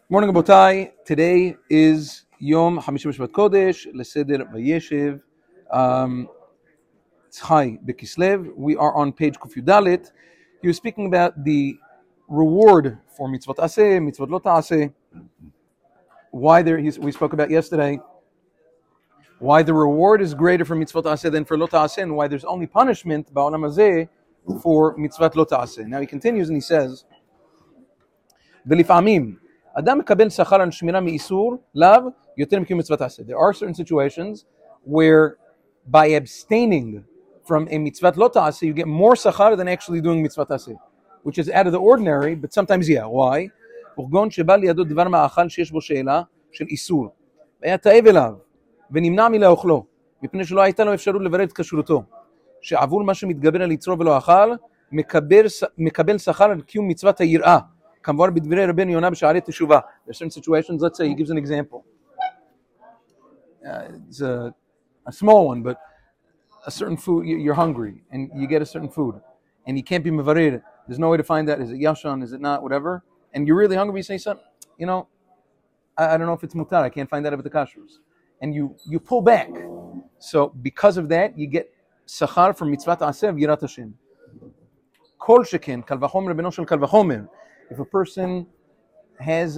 Morning, Abotai. Today is Yom Hamishi B'Shvat Kodesh, Leseder Vayeshev, Tzchai B'Kislev. We are on page Kuf Yudalet. He was speaking about the reward for mitzvot aseh, mitzvot lo ta'aseh. We spoke about yesterday, why the reward is greater for mitzvot aseh than for lo ta'aseh, and why there's only punishment ba'olam hazeh for mitzvot lo ta'aseh. Now he continues and he says, V'lif'amim, Adam מקבל שכר על שמירה מאיסור, לאו, יותר מקיום מצוות עשה. There are certain situations where by abstaining from a mitzvot lo ta'aseh, you get more שכר than actually doing mitzvot עשה, which is out of the ordinary, but sometimes yeah. Why? וכגון שבא לידו דבר מאכל שיש בו שאלה של איסור, והיה תאב אליו, ונמנע מלאכלו, מפני שלא הייתה לו אפשרות לברר את כשרותו, שעבור מה שמתגבר על יצרו ולא אכל, מקבל שכר על קיום מצוות היראה. There's certain situations, let's say he gives an example. It's a small one, but a certain food, you're hungry, and you get a certain food, and you can't be mevarer. There's no way to find that. Is it yashan? Is it not? Whatever. And you're really hungry, you say, son, I don't know if it's mutar. I can't find that at the kashrus. And you pull back. So because of that, you get sachar from mitzvat aseh v'yirat Hashem. Kol sheken, kal v'chomer beno shel kal v'chomer. If a person has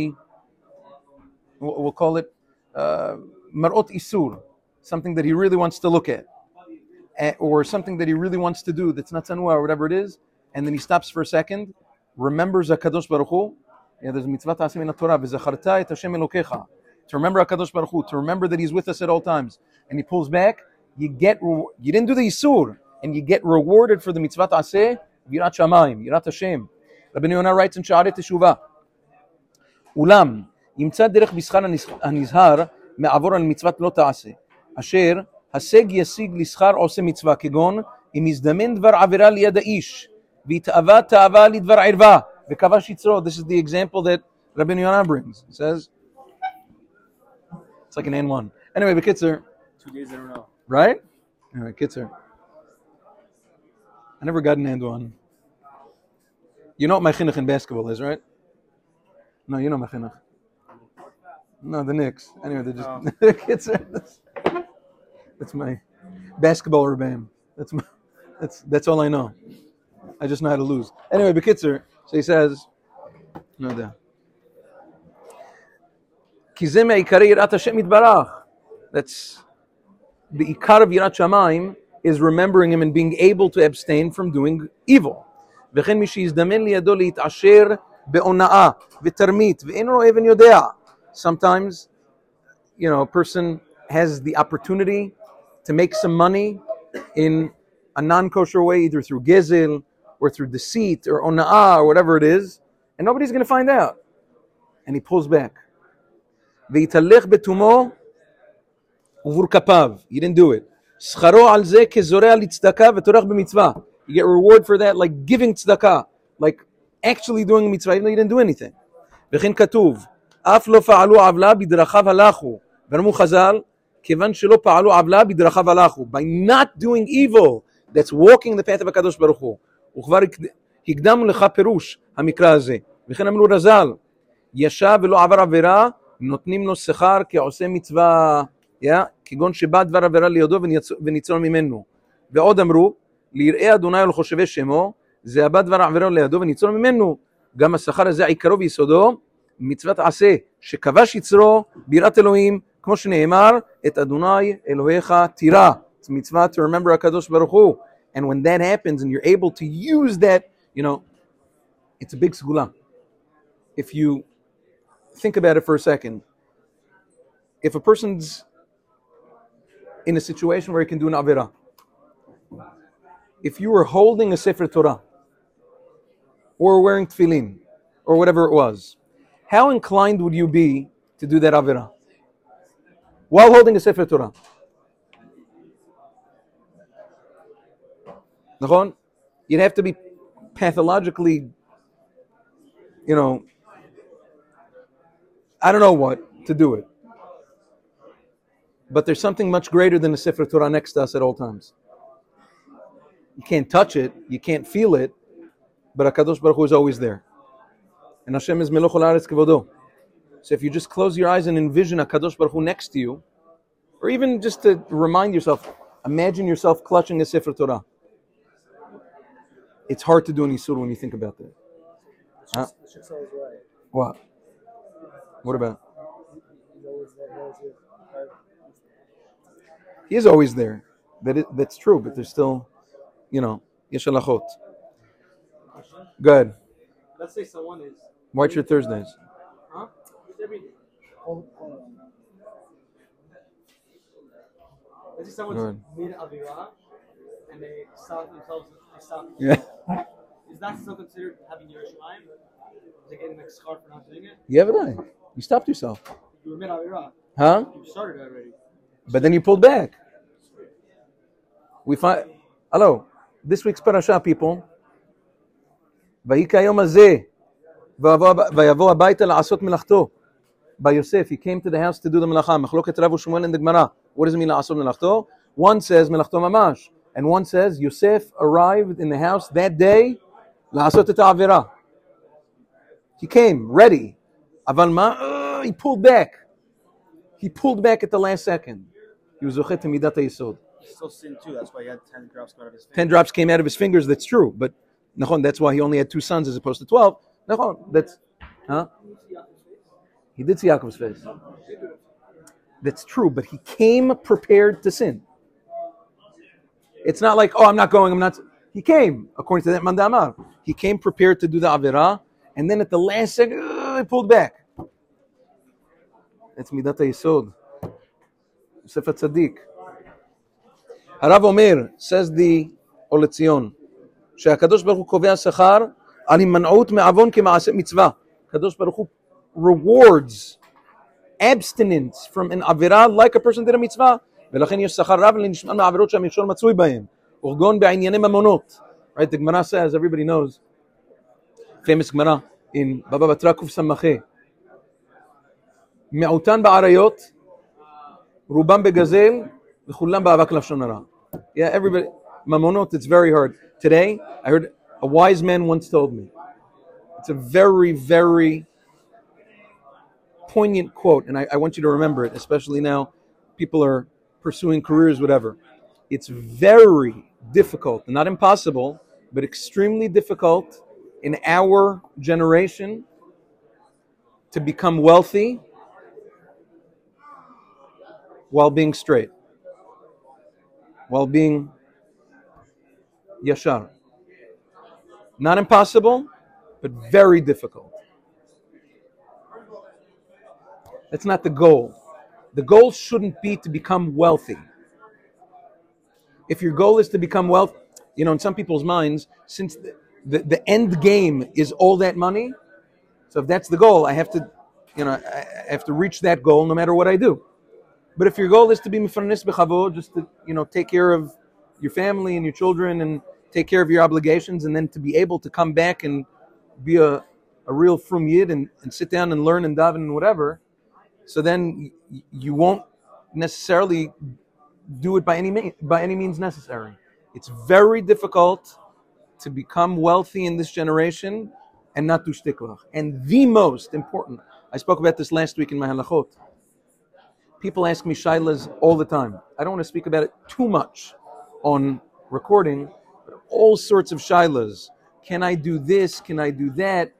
we'll call it marot isur, something that he really wants to look at, or something that he really wants to do that's not sanua or whatever it is, and then he stops for a second, remembers HaKadosh Baruch Hu. There's mitzvah ta'aseh min Torah, v'zacharta et Hashem Elokecha, to remember HaKadosh Baruch Hu, to remember that He's with us at all times, and he pulls back. You didn't do the isur, and you get rewarded for the mitzvah ta'aseh, yirat shamayim, yirat Hashem. Rabbi Yonah writes in Sha'arei Teshuvah, אולם, ימצא דרך בשכר הנזהר מעבור על מצוות לא תעשה, אשר השג ישיג לשכר עושה מצווה, כגון אם יזדמן דבר עבירה ליד האיש, והתאווה תאווה לדבר ערווה, וכבש יצרו. This is the example that Rabbi Yonah brings. He says, it's like an N1. Anyway, Bekitzer. 2 days in a row. Right? Anyway, Kitzer. I never got an N1. You know what my chinuch in basketball is, right? No, you know my chinuch. No, the Knicks. Anyway, they're just that's my basketball rebam. That's all I know. I just know how to lose. Anyway, Bekitzer, so he says, no doubt. That's the ikar of yirat shamayim, is remembering Him and being able to abstain from doing evil. וכן מי שיזדמן לידו להתעשר בהונאה ותרמית ואין רואה ואין יודע. Sometimes, a person has the opportunity to make some money in a non-kosher way, either through gezel or through deceit or ona'ah or whatever it is, and nobody's going to find out. And he pulls back. ויתהלך בתומו ובור כפיו. He didn't do it. שכרו על זה כזורע לצדקה וטורח במצווה. You get reward for that, like giving tzedakah, like actually doing a mitzvah, even though you didn't do anything. וכן כתוב, אף לא פעלו עוולה בדרכיו הלכו. ואמרו חז"ל, כיוון שלא פעלו עוולה בדרכיו הלכו. By not doing evil, that's walking the path of הקדוש ברוך הוא. וכבר הקדמנו לך פירוש המקרא הזה. וכן אמרו רז"ל, ישב ולא עבר עבירה, נותנים לו שכר כעושה מצווה, כגון שבא דבר עבירה לידו וניצול ממנו. ועוד אמרו, ליראה אדוני ולחושבי שמו, זה הבא דבר עבירה לידו וניצול ממנו. גם השכר הזה עיקרו ויסודו, מצוות עשה, שכבש יצרו בירת אלוהים, כמו שנאמר, את אדוני אלוהיך תירא. It's mitzvah to remember HaKadosh Baruch Hu. And when that happens and you're able to use that, it's a big segula. If you think about it for a second, if a person's in a situation where he can do an avera, if you were holding a Sefer Torah, or wearing tefillin, or whatever it was, how inclined would you be to do that avera? While holding a Sefer Torah. You'd have to be pathologically, I don't know what, to do it. But there's something much greater than the Sefer Torah next to us at all times. You can't touch it, you can't feel it, but HaKadosh Baruch Hu is always there. And Hashem is Meloch Haaretz Kevodo. So if you just close your eyes and envision a Kadosh Baruch Hu next to you, or even just to remind yourself, imagine yourself clutching a Sefer Torah. It's hard to do an Isur when you think about that. Huh? What? What about? He is always there. That's true, but there's still, yesh halachot. Good. Let's say someone is. Watch your Thursdays. Huh? Let's say someone's made Avira and they stop themselves. Yeah. Is that still considered having Yerushalayim? Is it getting like schar for not doing it? Yeah, but you stopped yourself. You were made Avira. Huh? You started already. But then you pulled back. We find. Hello. This week's parasha, people. ויהי כיום הזה, ויבוא הביתה לעשות מלאכתו. By Yosef, he came to the house to do the melacha. מחלוקת רב ושמואל in the Gemara. What does it mean לעשות מלאכתו? One says מלאכתו ממש, and one says Yosef arrived in the house that day לעשות את העבירה. He came ready. אבל מה? He pulled back. He pulled back at the last second. He was זוכה תמידת היסוד. Still sin too. That's why he had 10 drops out of his fingers. 10 drops came out of his fingers. That's true, but that's why he only had 2 sons as opposed to 12. That's, huh? He did see Yaakov's face. That's true, but he came prepared to sin. It's not like, I'm not going, I'm not. He came, according to that Manda Amar. He came prepared to do the Avirah, and then at the last second, he pulled back. That's Midat HaYesod. Yosef HaTzadik. Harav Omer, says the Oletzion, שהקדוש ברוך הוא קובע שכר על הימנעות מעוון כמעשה מצווה. הקדוש ברוך הוא rewards abstinence from an עבירה like a person did a מצווה. ולכן יש שכר רב לנשמע מהעבירות שהמכשול מצוי בהם. אורגון בענייני ממונות. Right, the Gemara says, everybody knows, famous Gemara in Baba Batra Kuf Samache. מעוטן בעריות, רובם בגזל, וכולם באבק לשון הרע. Yeah, everybody, mamonot, it's very hard. Today, I heard a wise man once told me, it's a very, very poignant quote, and I want you to remember it, especially now people are pursuing careers, whatever. It's very difficult, not impossible, but extremely difficult in our generation to become wealthy while being straight, while being yashar. Not impossible, but very difficult. That's not the goal. The goal shouldn't be to become wealthy. If your goal is to become wealthy, in some people's minds, since the end game is all that money, so if that's the goal, I have to, I have to reach that goal no matter what I do. But if your goal is to be mefarnes b'chavod, just to, take care of your family and your children and take care of your obligations, and then to be able to come back and be a real frum yid and sit down and learn and daven and whatever, so then you won't necessarily do it by any means necessary. It's very difficult to become wealthy in this generation and not do shtiklach. And the most important, I spoke about this last week in my halachot. People ask me shaylas all the time. I don't want to speak about it too much on recording, but all sorts of shaylas. Can I do this? Can I do that?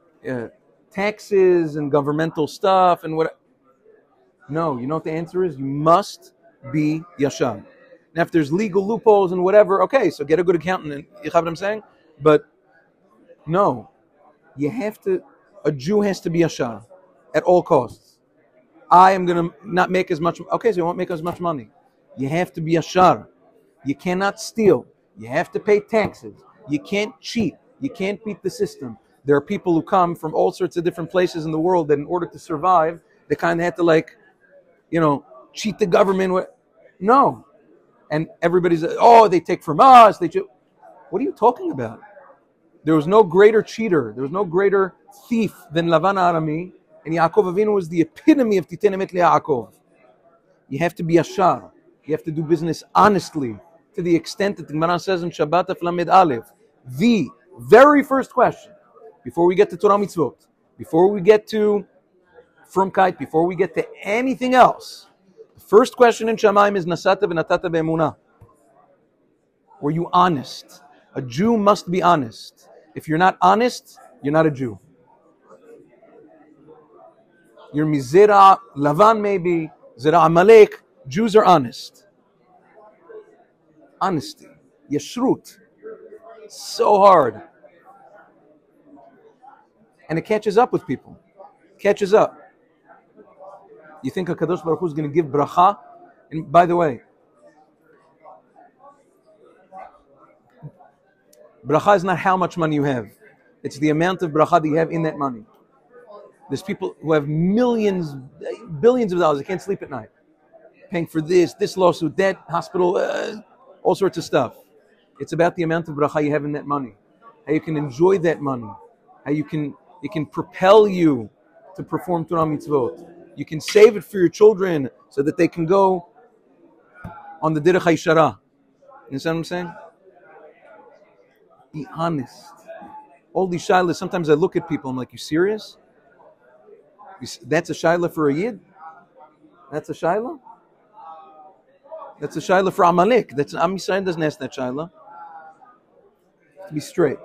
Taxes and governmental stuff and what? No, you know what the answer is? You must be yashar. Now, if there's legal loopholes and whatever, okay, so get a good accountant. And, you know what I'm saying? But no, a Jew has to be yashar at all costs. I am going to not make as much. Okay, so you won't make as much money. You have to be yashar. You cannot steal. You have to pay taxes. You can't cheat. You can't beat the system. There are people who come from all sorts of different places in the world that in order to survive, they kind of had to cheat the government. No. And everybody's, they take from us. What are you talking about? There was no greater cheater. There was no greater thief than Lavan Arami. And Yaakov Avinu was the epitome of Titen Emet LeYaakov. You have to be yashar. You have to do business honestly, to the extent that the Gemara says in Shabbat Af Lamed Aleph, the very first question, before we get to Torah Mitzvot, before we get to Frumkeit, before we get to anything else, the first question in Shamayim is Nasata v'natata be'emunah. Were you honest? A Jew must be honest. If you're not honest, you're not a Jew. You're Mizera, Lavan maybe, Zera Amalek. Jews are honest. Honesty. Yeshrut. So hard. And it catches up with people. Catches up. You think HaKadosh Baruch Hu is going to give bracha? And by the way, bracha is not how much money you have. It's the amount of bracha that you have in that money. There's people who have millions, billions of dollars. They can't sleep at night. Paying for this lawsuit, that hospital, all sorts of stuff. It's about the amount of bracha you have in that money. How you can enjoy that money. How it can propel you to perform Torah mitzvot. You can save it for your children so that they can go on the Derech HaYishara. You understand what I'm saying? Be honest. All these shilas, sometimes I look at people, I'm like, you serious? That's a shaila for a Yid? That's a shaila? That's a shaila for Amalek. That's Am Yisrael doesn't ask that shaila. To be straight.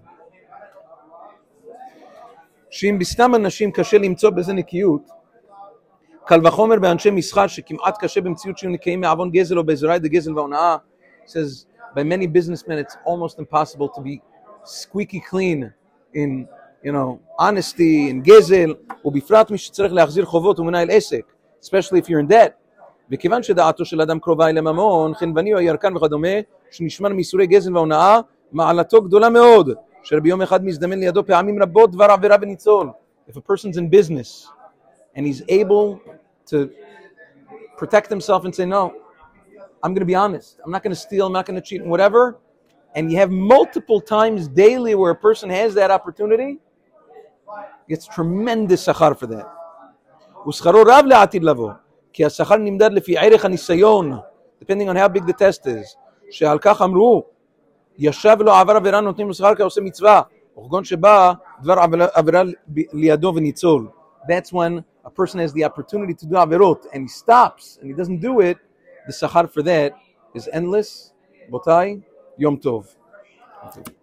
שאם בסתם אנשים קשה למצוא בזה נקיות, קל וחומר באנשי מסחר שכמעט קשה במציאות שהם נקיים מעוון גזל או באזורי דגזל והונאה. Says, by many businessmen it's almost impossible to be squeaky clean in, honesty and גזל, ובפרט מי שצריך להחזיר חובות ומנהל עסק, especially if you're in debt. וכיוון שדעתו של אדם קרובה אל הממון, חנווני או ירקן וכדומה, שנשמר מאיסורי גזל והונאה, מעלתו גדולה מאוד. שביום אחד מזדמן לידו פעמים רבות דבר עבירה וניצול. If a person's in business and he's able to protect himself and say, no, I'm going to be honest. I'm not going to steal. I'm not going to cheat and whatever. And you have multiple times daily where a person has that opportunity, gets tremendous sachar for that. ושכרו רב לעתיד לבוא. כי השכר נמדד לפי ערך הניסיון, depending on how big the test is. שעל כך אמרו, ישב לו עבר עבירה נותנים לו שכר כעושה מצווה, וכגון שבא דבר עבירה לידו וניצול. That's when a person has the opportunity to do avirot and he stops and he doesn't do it, the sachar for that is endless. Botai, Yom Tov.